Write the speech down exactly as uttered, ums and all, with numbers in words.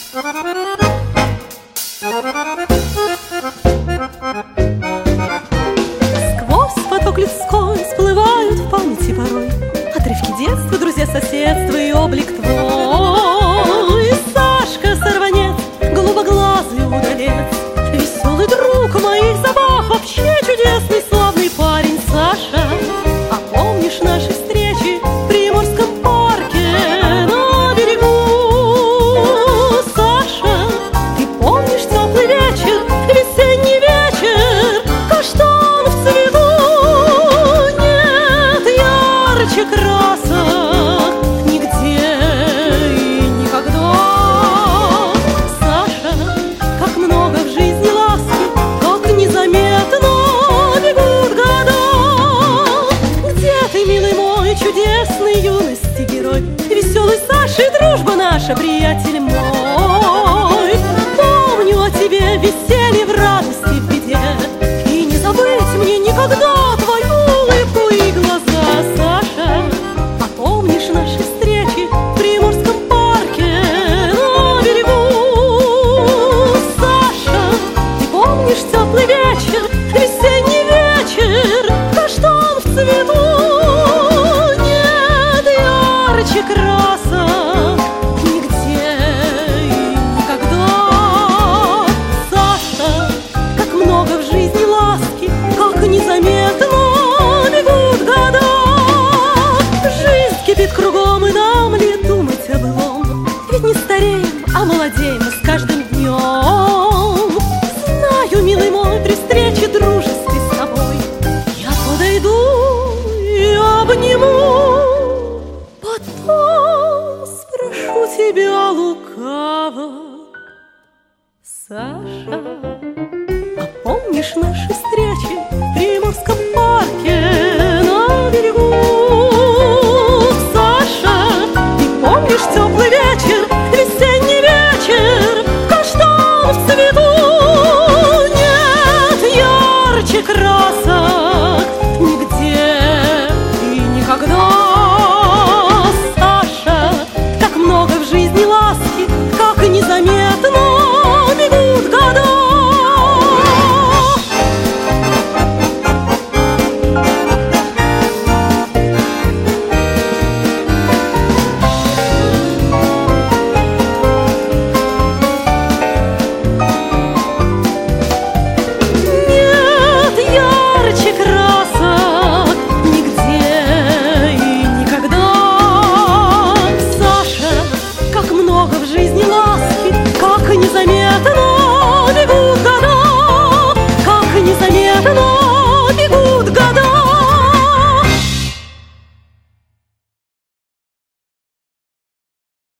Сквозь поток людской всплывают в памяти порой отрывки детства, друзья, соседства и облик твой. Сашка сорванец, голубоглазый удалец, веселый друг моих забав, вообще чудесный славный парень Саша. А помнишь наши встречи в Приморском парке на берегу? Саша, ты помнишь теплый вечер, весенний вечер, каштан в цвету? Нет ярче красок нигде и никогда. Саша, как много в жизни ласки, как незаметно бегут года. Где ты, милый мой, чудесный юности герой, веселый Саша и дружба наша, приятель мой. Помню о тебе веселье в радости, в беде, и не забыть мне никогда твою улыбку и глаза, Саша. А помнишь наши встречи в Приморском парке на берегу? Саша, ты помнишь теплый вечер, весенний вечер, каштан в цвету? Нет ярче красок нигде и никогда. Саша, как много в жизни ласки, как незаметно бегут года. Жизнь кипит кругом, и нам ли думать о былом? Ведь не стареем, а молодеем с каждым днем. Знаю, милый мой, при встрече дружестве с тобой я подойду и обниму, потом спрошу тебя лукаво: Саша, а помнишь наши встречи в Приморском парке на берегу? Саша, ты помнишь теплый вечер, весенний вечер, каштан в цвету? Нет ярче красок нигде и никогда. Саша, как много в жизни ласки, как незаметно бегут года. Нет ярче красок нигде и никогда. Саша, как много в жизни